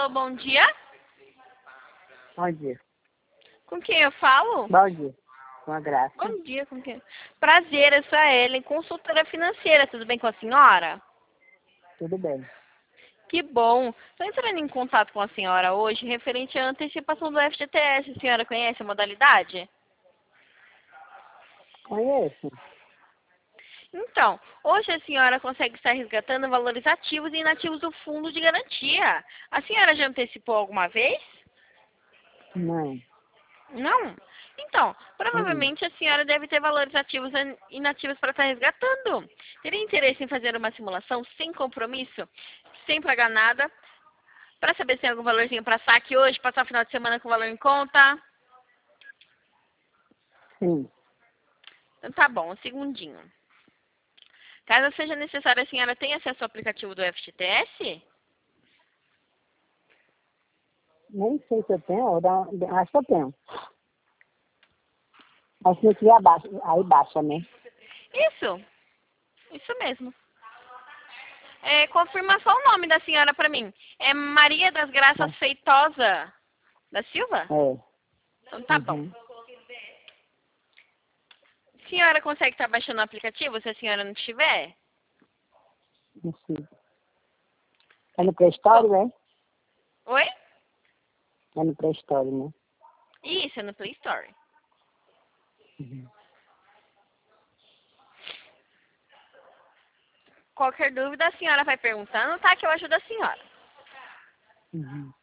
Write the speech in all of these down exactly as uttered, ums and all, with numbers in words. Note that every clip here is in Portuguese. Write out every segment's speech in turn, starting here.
Alô, bom dia. Bom dia. Com quem eu falo? Bom dia. Com a Graça. Bom dia, com quem? Prazer, eu sou a Ellen, consultora financeira. Tudo bem com a senhora? Tudo bem. Que bom. Estou entrando em contato com a senhora hoje referente à antecipação do F G T S. A senhora conhece a modalidade? Conheço. Então, hoje a senhora consegue estar resgatando valores ativos e inativos do fundo de garantia. A senhora já antecipou alguma vez? Não. Não? Então, Hum. provavelmente a senhora deve ter valores ativos e inativos para estar resgatando. Teria interesse em fazer uma simulação sem compromisso, sem pagar nada, para saber se tem algum valorzinho para saque hoje, passar o final de semana com o valor em conta? Sim. Então tá bom, um segundinho. Caso seja necessário, a senhora tem acesso ao aplicativo do F G T S? Nem sei se eu tenho, ou dá- acho que eu tenho. Mas se não tiver, abaixa, aí baixa, né? Isso, isso mesmo. É, confirma só o nome da senhora para mim. É Maria das Graças É. Feitosa da Silva? É. Então tá bom. Uhum. A senhora consegue estar baixando o aplicativo se a senhora não tiver? Não sei. É no Play Store, né? Oi? É no Play Store, né? Isso, é no Play Store. Uhum. Qualquer dúvida, a senhora vai perguntando, tá? Que eu ajudo a senhora. Uhum.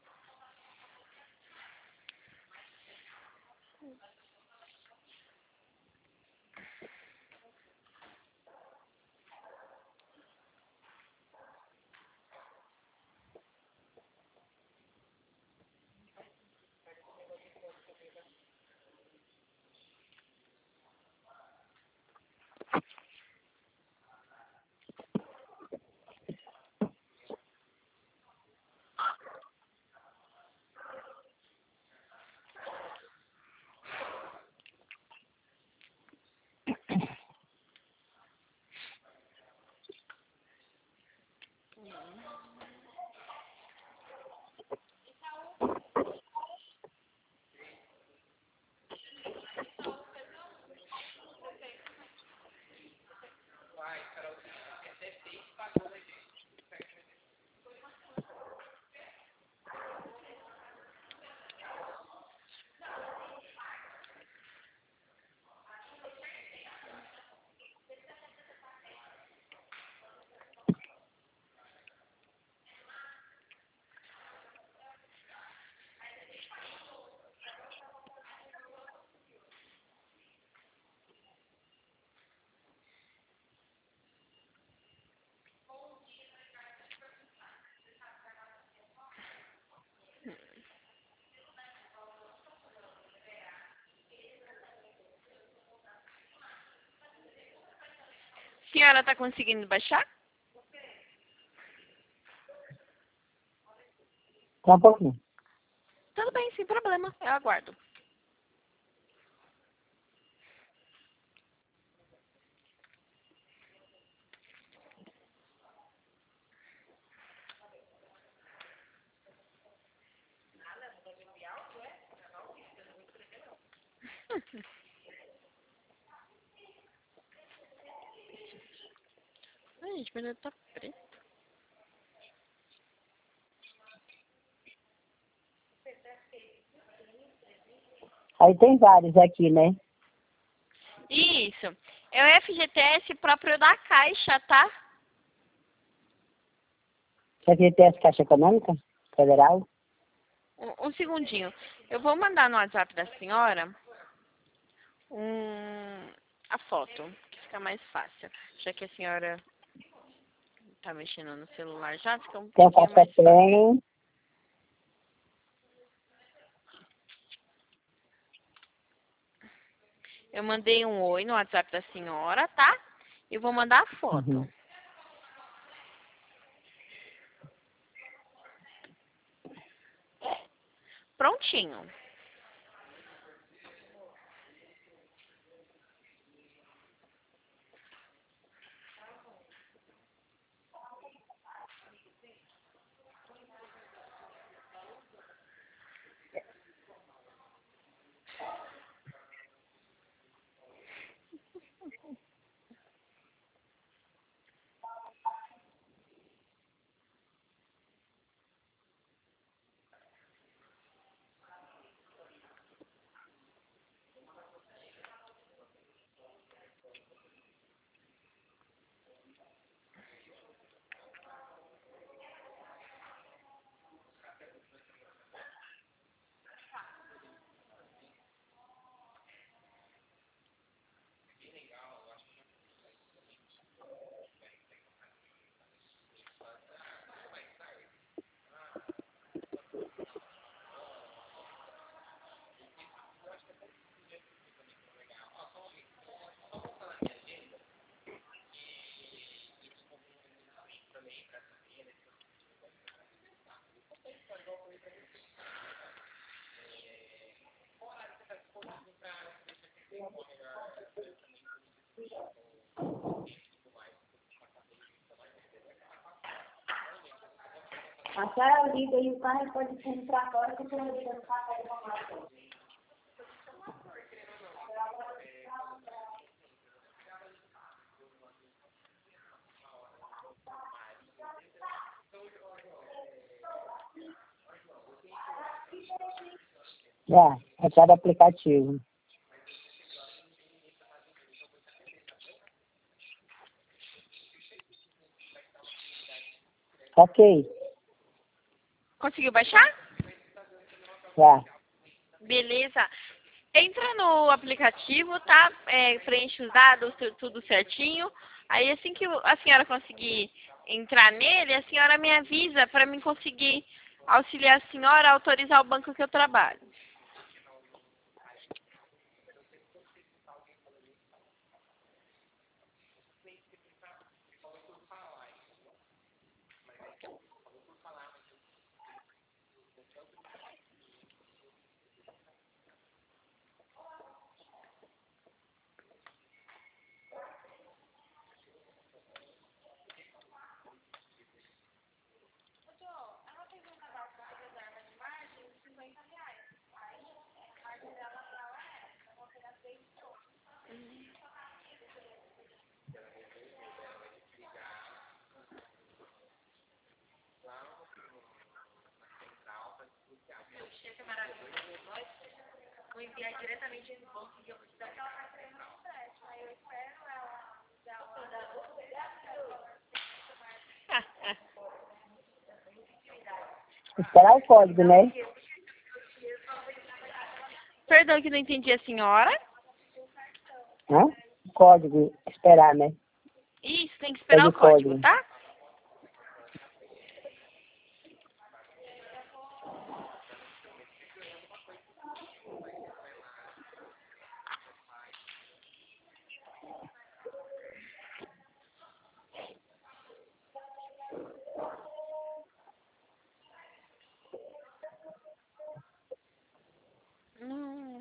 A senhora tá conseguindo baixar? Só um pouquinho. Tudo bem, sem problema. Eu aguardo. Ai, gente, meu dedo tá preto. Aí tem vários aqui, né? Isso. É o F G T S próprio da Caixa, tá? Você aqui tem as Caixa Econômica Federal? Um, um segundinho. Eu vou mandar no WhatsApp da senhora um, a foto, que fica mais fácil. Já que a senhora tá mexendo no celular já, fica um Tem a pouquinho Caixa mais fácil. Tem. Eu mandei um oi no WhatsApp da senhora, tá? E vou mandar a foto. Uhum. Prontinho. A senhora liga e o carro pode ir para fora que a senhora liga no carro e vamos lá. Já, é cada aplicativo. Ok. Conseguiu baixar? Já. Beleza. Entra no aplicativo, tá? É, preenche os dados, tu- tudo certinho. Aí assim que a senhora conseguir entrar nele, a senhora me avisa para mim conseguir auxiliar a senhora a autorizar o banco que eu trabalho. Vou enviar diretamente no banco e eu vou te dar aquela carteira no empréstimo. Aí eu espero ela dar uma... Esperar o código, né? Perdão que não entendi a senhora. Hã? O código, esperar, né? Isso, tem que esperar Pede o o código, código. tá? Hum.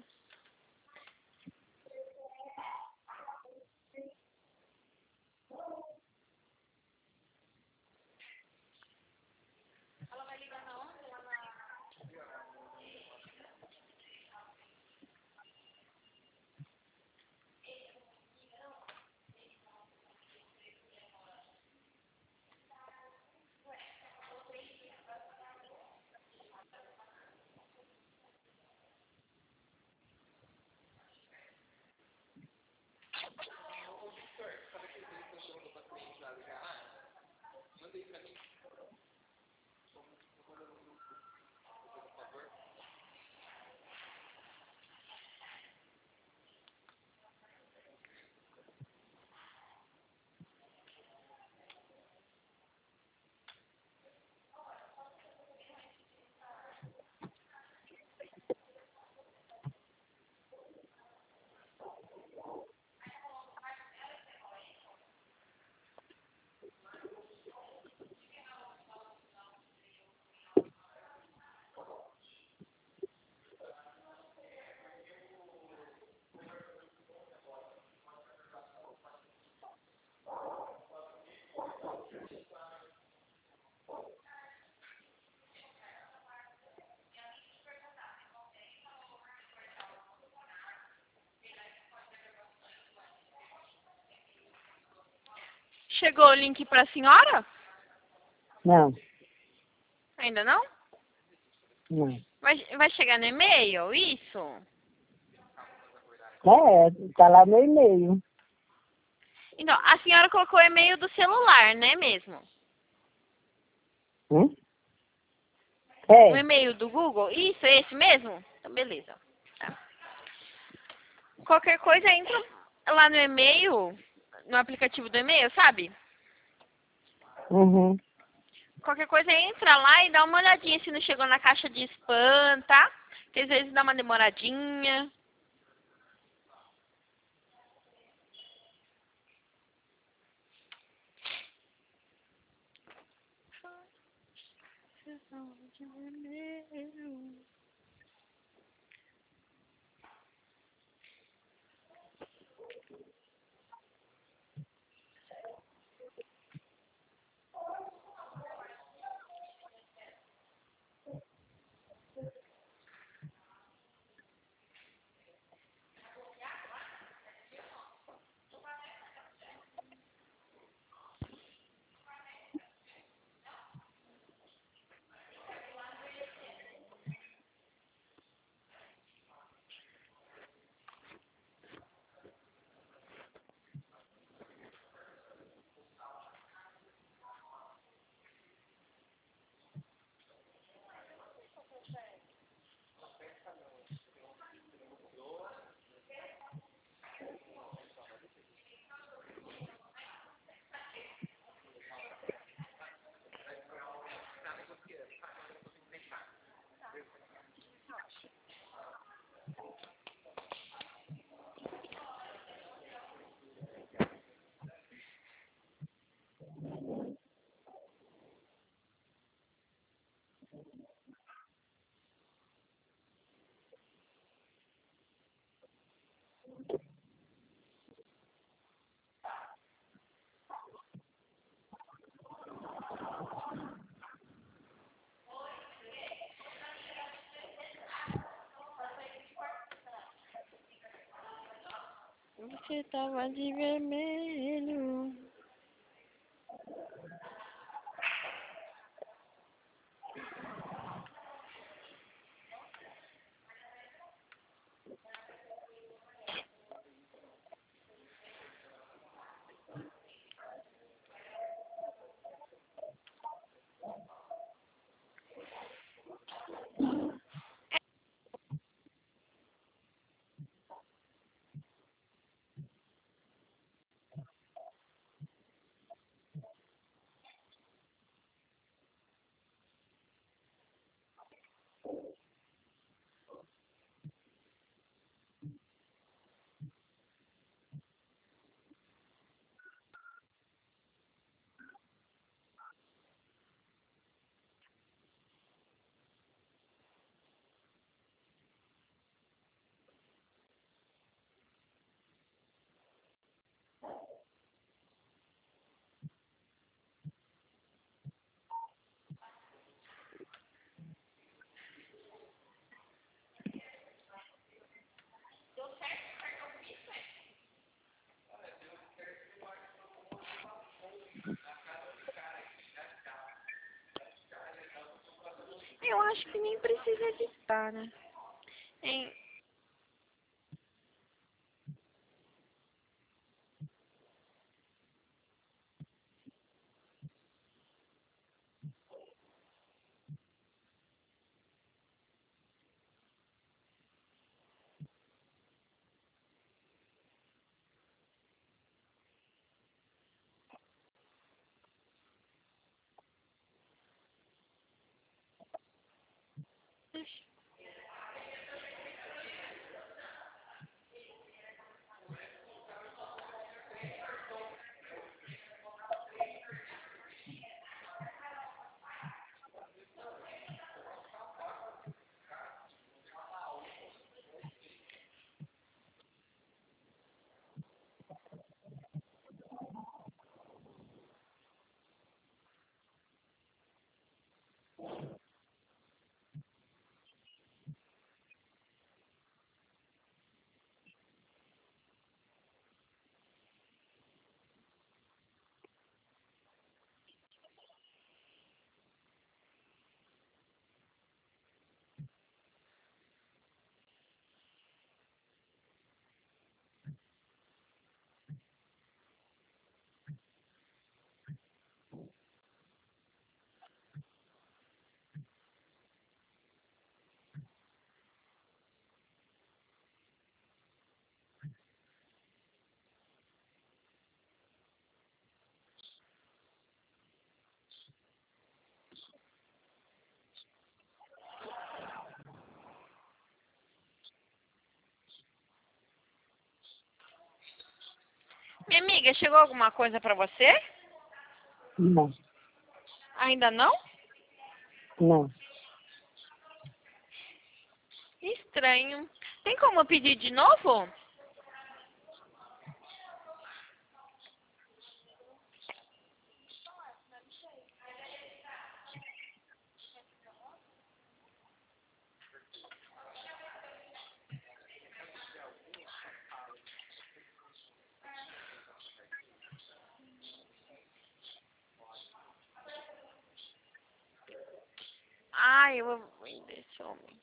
Chegou o link para a senhora? Não, Ainda não? não. Vai, vai chegar no e-mail, isso? É, tá lá no e-mail. Então, a senhora colocou o e-mail do celular, né mesmo? Hum? O É. e-mail do Google? Isso, é esse mesmo? Então, beleza. Tá. Qualquer coisa, entra lá no e-mail, no aplicativo do e-mail, sabe? Uhum. Qualquer coisa, entra lá e dá uma olhadinha se não chegou na caixa de spam, tá? Que às vezes dá uma demoradinha. Você tava de vermelho. Eu acho que nem precisa editar, né? Hein? Minha amiga, chegou alguma coisa pra você? Não, Ainda não? não. Estranho. Tem como eu pedir de novo? Ai, eu vou desse homem.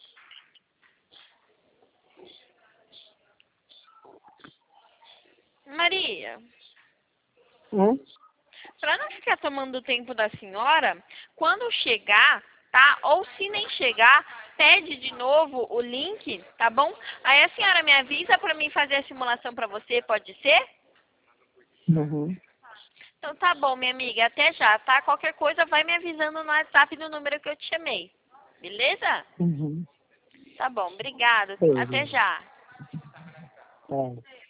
Maria, Hum? para não ficar tomando o tempo da senhora, quando chegar, tá? Ou se nem chegar, pede de novo o link, tá bom? Aí a senhora me avisa para mim fazer a simulação para você, pode ser? Uhum. Então tá bom, minha amiga, até já, tá? Qualquer coisa vai me avisando no WhatsApp do número que eu te chamei. Beleza? Uhum. Tá bom, obrigado. Sei. Até já. É.